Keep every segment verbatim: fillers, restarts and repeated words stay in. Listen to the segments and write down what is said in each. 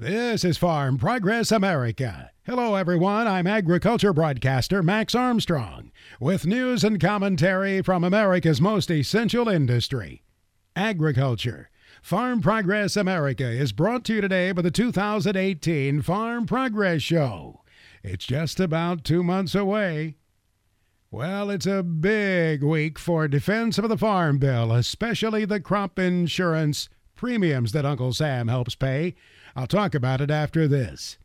This is Farm Progress America. Hello, everyone. I'm agriculture broadcaster Max Armstrong with news and commentary from America's most essential industry, agriculture. Farm Progress America is brought to you today by the two thousand eighteen Farm Progress Show. It's just about two months away. Well, it's a big week for defense of the Farm Bill, especially the crop insurance premiums that Uncle Sam helps pay. I'll talk about it after this.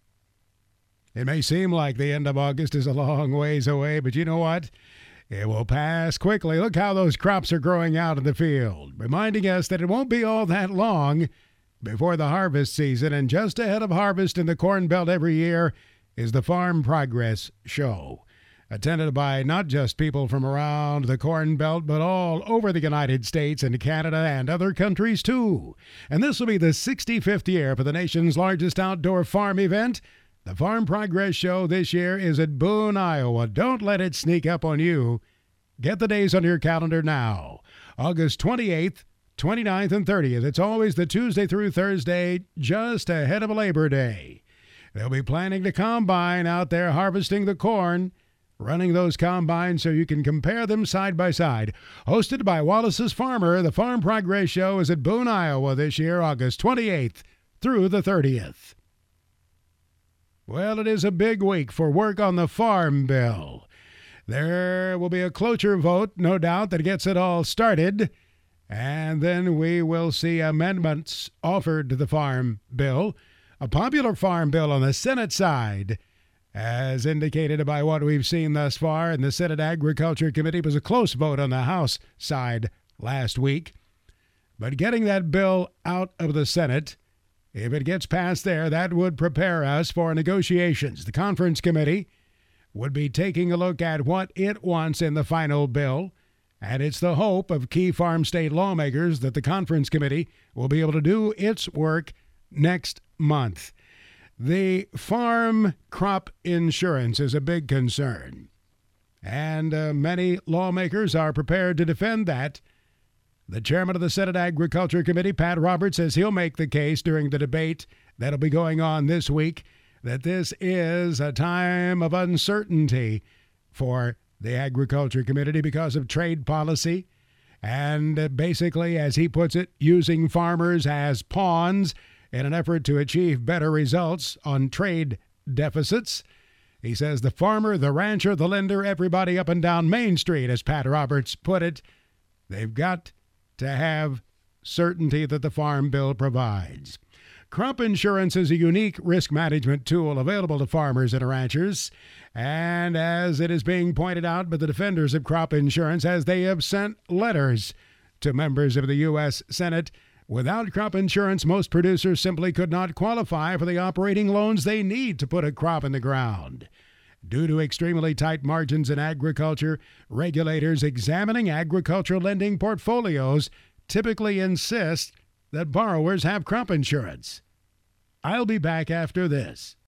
It may seem like the end of August is a long ways away, but you know what? It will pass quickly. Look how those crops are growing out in the field, reminding us that it won't be all that long before the harvest season. And just ahead of harvest in the Corn Belt every year is the Farm Progress Show, attended by not just people from around the Corn Belt, but all over the United States and Canada and other countries too. And this will be the sixty-fifth year for the nation's largest outdoor farm event. The Farm Progress Show this year is at Boone, Iowa. Don't let it sneak up on you. Get the days on your calendar now. August twenty-eighth, twenty-ninth, and thirtieth. It's always the Tuesday through Thursday, just ahead of Labor Day. They'll be planning to combine out there harvesting the corn, running those combines so you can compare them side by side. Hosted by Wallace's Farmer, the Farm Progress Show is at Boone, Iowa this year, August twenty-eighth through the thirtieth. Well, it is a big week for work on the Farm Bill. There will be a cloture vote, no doubt, that gets it all started. And then we will see amendments offered to the Farm Bill, a popular Farm Bill on the Senate side. As indicated by what we've seen thus far in the Senate Agriculture Committee, was a close vote on the House side last week. But getting that bill out of the Senate, if it gets passed there, that would prepare us for negotiations. The Conference Committee would be taking a look at what it wants in the final bill, and it's the hope of key farm state lawmakers that the Conference Committee will be able to do its work next month. The farm crop insurance is a big concern, and uh, many lawmakers are prepared to defend that. The chairman of the Senate Agriculture Committee, Pat Roberts, says he'll make the case during the debate that'll be going on this week that this is a time of uncertainty for the agriculture community because of trade policy and uh, basically, as he puts it, using farmers as pawns in an effort to achieve better results on trade deficits. He says the farmer, the rancher, the lender, everybody up and down Main Street, as Pat Roberts put it, they've got to have certainty that the Farm Bill provides. Crop insurance is a unique risk management tool available to farmers and ranchers, and as it is being pointed out by the defenders of crop insurance, as they have sent letters to members of the U S Senate, without crop insurance, most producers simply could not qualify for the operating loans they need to put a crop in the ground. Due to extremely tight margins in agriculture, regulators examining agricultural lending portfolios typically insist that borrowers have crop insurance. I'll be back after this.